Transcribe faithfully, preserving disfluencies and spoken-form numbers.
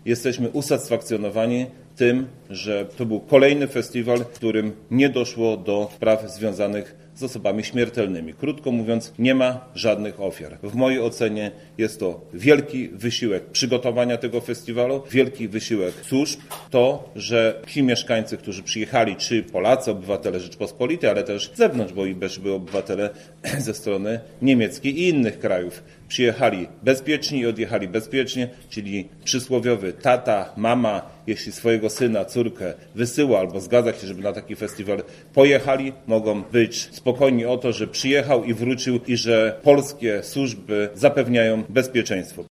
jesteśmy usatysfakcjonowani tym, że to był kolejny festiwal, w którym nie doszło do spraw związanych z osobami śmiertelnymi. Krótko mówiąc, nie ma żadnych ofiar. W mojej ocenie jest to wielki wysiłek przygotowania tego festiwalu, wielki wysiłek służb. To, że ci mieszkańcy, którzy przyjechali, czy Polacy, obywatele Rzeczpospolitej, ale też z zewnątrz, bo i były obywatele ze strony niemieckiej i innych krajów, przyjechali bezpiecznie i odjechali bezpiecznie, czyli przysłowiowy tata, mama, jeśli swojego syna, córkę wysyła albo zgadza się, żeby na taki festiwal pojechali, mogą być spokojni o to, że przyjechał i wrócił i że polskie służby zapewniają bezpieczeństwo.